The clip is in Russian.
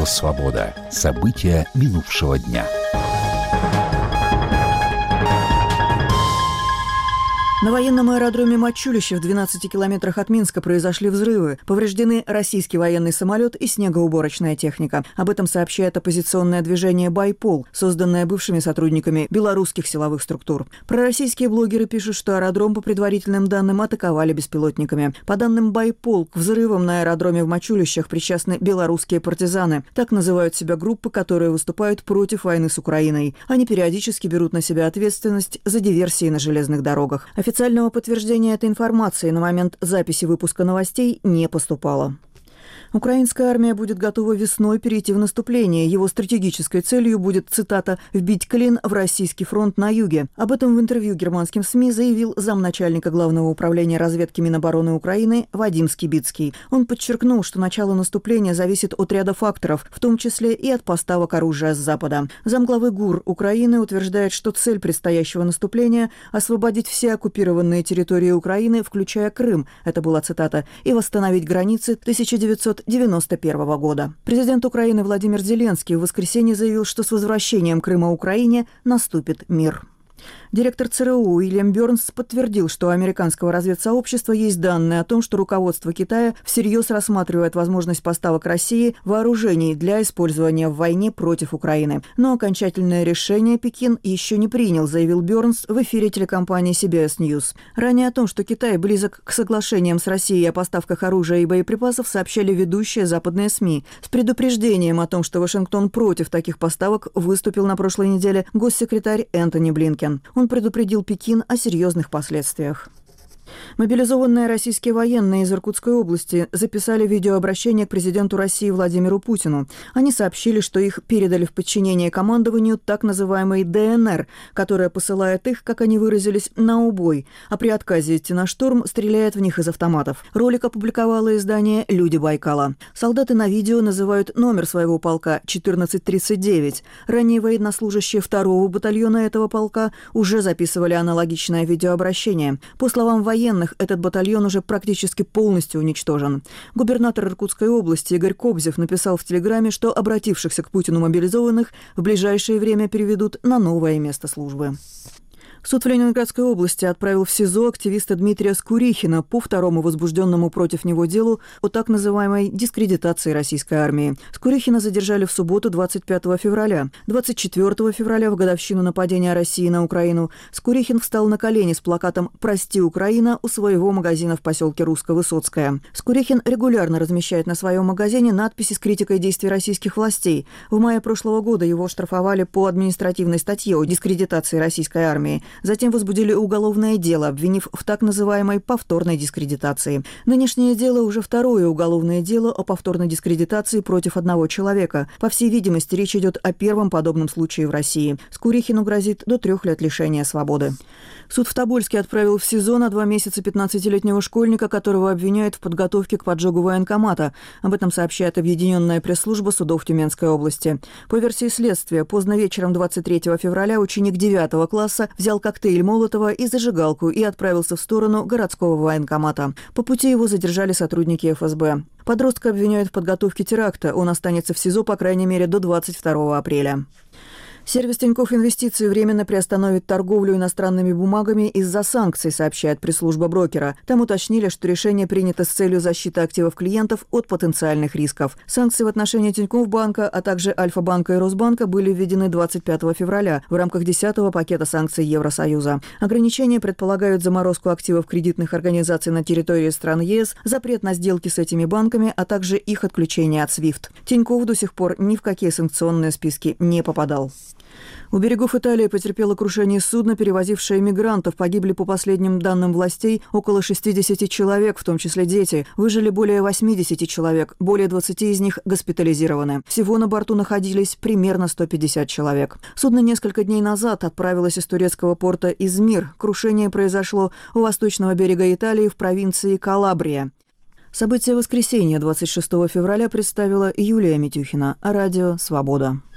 Радио «Свобода». События минувшего дня. На военном аэродроме Мачулище в 12 километрах от Минска произошли взрывы. Повреждены российский военный самолет и снегоуборочная техника. Об этом сообщает оппозиционное движение «Байпол», созданное бывшими сотрудниками белорусских силовых структур. Пророссийские блогеры пишут, что аэродром, по предварительным данным, атаковали беспилотниками. По данным «Байпол», к взрывам на аэродроме в Мачулищах причастны белорусские партизаны. Так называют себя группы, которые выступают против войны с Украиной. Они периодически берут на себя ответственность за диверсии на железных дорогах. Официального подтверждения этой информации на момент записи выпуска новостей не поступало. Украинская армия будет готова весной перейти в наступление. Его стратегической целью будет, цитата, «вбить клин в российский фронт на юге». Об этом в интервью германским СМИ заявил замначальника Главного управления разведки Минобороны Украины Вадим Скибицкий. Он подчеркнул, что начало наступления зависит от ряда факторов, в том числе и от поставок оружия с Запада. Замглавы ГУР Украины утверждает, что цель предстоящего наступления – освободить все оккупированные территории Украины, включая Крым, это была цитата, и восстановить границы 1991 года. Президент Украины Владимир Зеленский в воскресенье заявил, что с возвращением Крыма Украине наступит мир. Директор ЦРУ Уильям Бёрнс подтвердил, что у американского разведсообщества есть данные о том, что руководство Китая всерьез рассматривает возможность поставок России вооружений для использования в войне против Украины. Но окончательное решение Пекин еще не принял, заявил Бёрнс в эфире телекомпании CBS News. Ранее о том, что Китай близок к соглашениям с Россией о поставках оружия и боеприпасов, сообщали ведущие западные СМИ. С предупреждением о том, что Вашингтон против таких поставок, выступил на прошлой неделе госсекретарь Энтони Блинкен. Он предупредил Пекин о серьезных последствиях. Мобилизованные российские военные из Иркутской области записали видеообращение к президенту России Владимиру Путину. Они сообщили, что их передали в подчинение командованию так называемой ДНР, которая посылает их, как они выразились, на убой, а при отказе идти на штурм стреляет в них из автоматов. Ролик опубликовало издание «Люди Байкала». Солдаты на видео называют номер своего полка 1439. Ранее военнослужащие 2-го батальона этого полка уже записывали аналогичное видеообращение. По словам военных, этот батальон уже практически полностью уничтожен. Губернатор Иркутской области Игорь Кобзев написал в Телеграме, что обратившихся к Путину мобилизованных в ближайшее время переведут на новое место службы. Суд в Ленинградской области отправил в СИЗО активиста Дмитрия Скурихина по второму возбужденному против него делу о так называемой дискредитации российской армии. Скурихина задержали в субботу 25 февраля. 24 февраля, в годовщину нападения России на Украину, Скурихин встал на колени с плакатом «Прости, Украина» у своего магазина в поселке Русско-Высоцкое. Скурихин регулярно размещает на своем магазине надписи с критикой действий российских властей. В мае прошлого года его штрафовали по административной статье о дискредитации российской армии. Затем возбудили уголовное дело, обвинив в так называемой повторной дискредитации. Нынешнее дело уже второе уголовное дело о повторной дискредитации против одного человека. По всей видимости, речь идет о первом подобном случае в России. Скурихину грозит до 3 лет лишения свободы. Суд в Тобольске отправил в СИЗО на 2 месяца 15-летнего школьника, которого обвиняют в подготовке к поджогу военкомата. Об этом сообщает Объединенная пресс-служба судов Тюменской области. По версии следствия, поздно вечером 23 февраля ученик 9 класса взял коктейль Молотова и зажигалку и отправился в сторону городского военкомата. По пути его задержали сотрудники ФСБ. Подростка обвиняют в подготовке теракта. Он останется в СИЗО, по крайней мере, до 22 апреля. Сервис Тинькофф Инвестиции временно приостановит торговлю иностранными бумагами из-за санкций, сообщает пресс-служба брокера. Там уточнили, что решение принято с целью защиты активов клиентов от потенциальных рисков. Санкции в отношении Тинькофф-банка, а также Альфа-банка и Росбанка были введены 25 февраля в рамках 10-го пакета санкций Евросоюза. Ограничения предполагают заморозку активов кредитных организаций на территории стран ЕС, запрет на сделки с этими банками, а также их отключение от SWIFT. Тинькофф до сих пор ни в какие санкционные списки не попадал. У берегов Италии потерпело крушение судно, перевозившее мигрантов. Погибли, по последним данным властей, около 60 человек, в том числе дети. Выжили более 80 человек, более 20 из них госпитализированы. Всего на борту находились примерно 150 человек. Судно несколько дней назад отправилось из турецкого порта Измир. Крушение произошло у восточного берега Италии в провинции Калабрия. События воскресенья 26 февраля представила Юлия Митюхина. Радио «Свобода».